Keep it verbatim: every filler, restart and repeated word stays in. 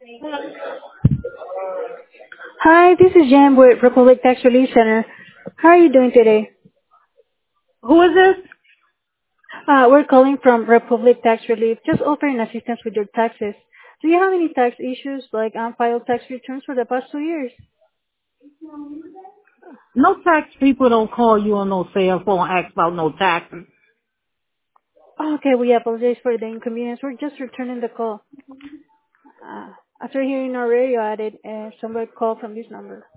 Hi, this is Jan with Republic Tax Relief Center. How are you doing today? Who is this? Uh, we're calling from Republic Tax Relief, just offering assistance with your taxes. Do you have any tax issues, like unfiled tax returns for the past two years? No tax people don't call you on no cell phone ask about no taxes. Okay, we apologize for the inconvenience. We're just returning the call. Uh, after hearing our radio added, uh, somebody called from this number.